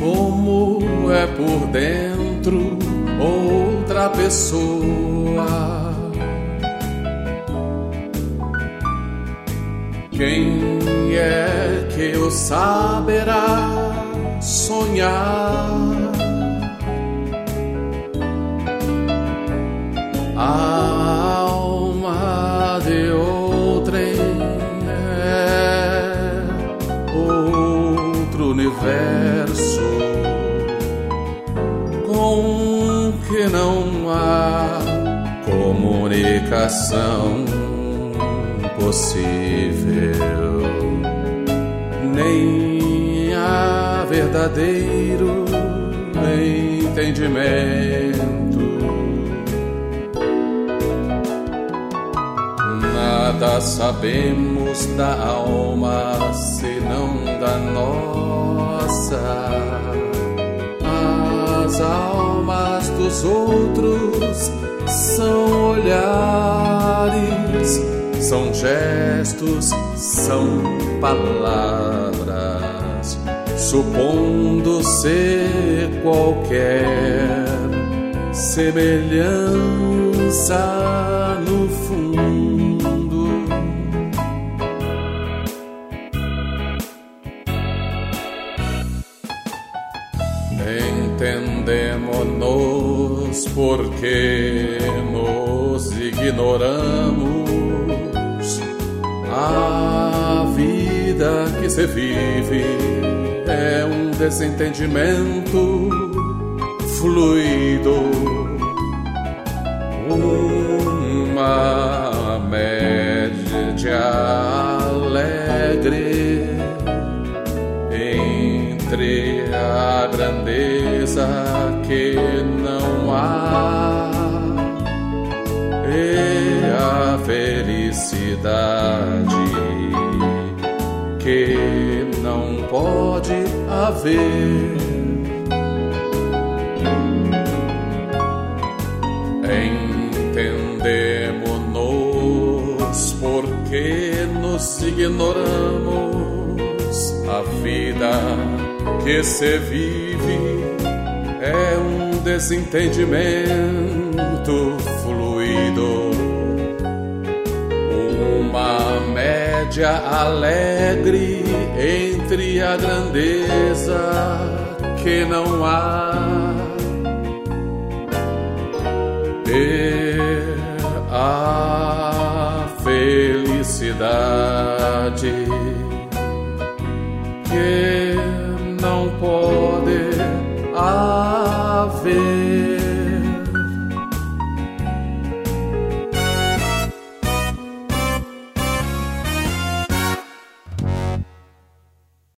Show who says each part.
Speaker 1: como é por dentro outra pessoa. Quem é que o saberá sonhar? A alma de outrem é outro universo com que não há comunicação possível, nem há verdadeiro entendimento. Nada sabemos da alma senão da nossa. As almas dos outros são olhares, são gestos, são palavras, supondo ser qualquer semelhança no fundo. Entendemos-nos porque nos ignoramos. A vida que se vive é um desentendimento fluido, uma média alegre entre a grandeza que não há e a felicidade que não pode haver. Entendemos-nos porque nos ignoramos. A vida que se vive é um desentendimento fluido, uma média alegre entre a grandeza que não há e a felicidade que